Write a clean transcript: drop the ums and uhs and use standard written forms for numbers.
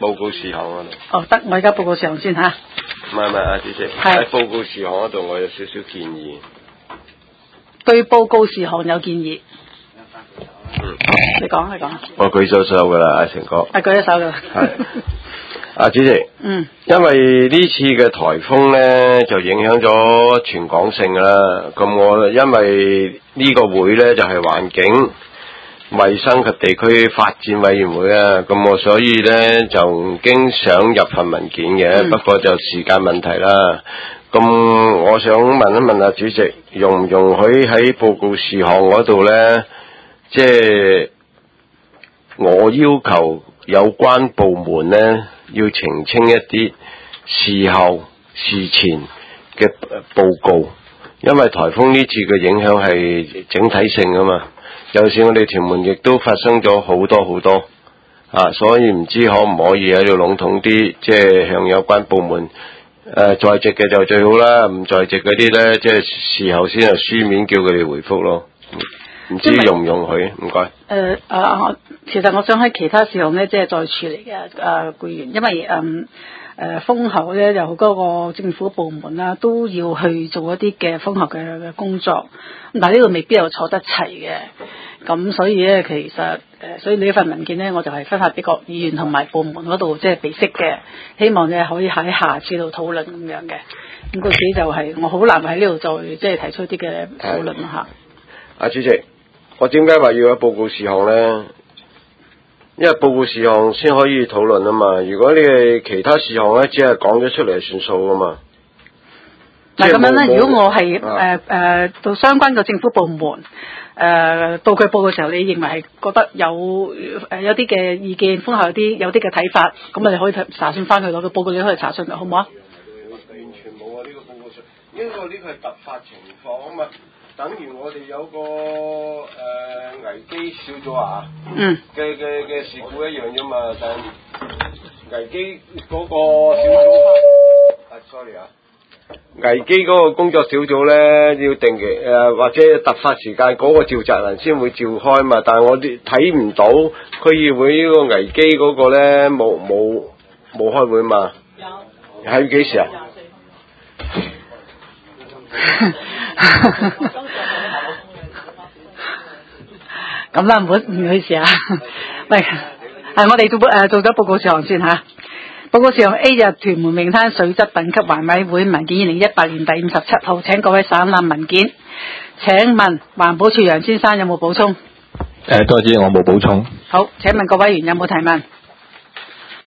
報告事項嗰度。 哦，得，我而家報告事項先吓。 唔係啊，主席，喺報告事項嗰度，我有少少建議。 對報告事項有建議。你講。 我舉咗手噶啦，阿成哥。 舉咗手噶啦。 係。主席。因為呢次嘅颱風咧，就影響咗全港性噶啦。咁我因為呢個會咧就係環境衛生及地區發展委員會啊，咁我所以咧就經想入份文件嘅，不過就時間問題啦。咁我想問一問主席，容唔容許喺報告事項嗰度咧，即係我要求有關部門咧要澄清一啲事後事前嘅報告，因為颱風呢次嘅影響係整體性㗎嘛。有時我哋屯門亦都發生咗好多所以唔知可唔可以喺度籠統啲，即係向有關部門在席嘅就最好啦，唔在席嗰啲咧，即係事後先係書面叫佢哋回覆咯。唔知容唔容許？唔該。 其實我想喺其他事項咧，即係再處理嘅顧員，因為風後咧有好多個政府部門啦，都要去做一啲嘅風後嘅工作，但係呢度未必有坐得齊嘅，咁所以咧其實所以呢份文件咧，我就係分發俾各議員同埋部門嗰度即係備悉嘅，希望咧可以喺下次度討論咁樣嘅。咁嗰時就係我好難喺呢度再即係提出啲嘅討論嚇。 主席，我點解話要有報告事項咧？因為報告事項先可以討論啊嘛，如果你係其他事項咧，只係講咗出嚟算數噶嘛。 嗱咁樣咧，如果我係到相關嘅政府部門到佢報嘅時候，你認為係覺得有啲嘅意見，風後有啲嘅睇法，咁你可以查詢翻佢攞個報告，你可以查詢好唔好啊？ 完全冇啊！呢個報告上，因為呢個係突發情況啊嘛。等於我哋有個危機小組嘅事故一樣啫嘛，但危機嗰個小組sorry 危機嗰個工作小組咧要定期或者突發時間嗰個召集人先會召開嘛，但係我哋睇唔到區議會呢個危機嗰個咧冇開會嘛？有喺幾時啊？ 咁啦，唔好意思啊。喂，我哋做咗報告事項先吓。報告事項 A 就屯門泳灘水質品級環委會文件2018年第57號，請各位省覽文件。請問環保署楊先生有冇補充？ 多謝，我冇補充。 好，請問各位議員有冇提問？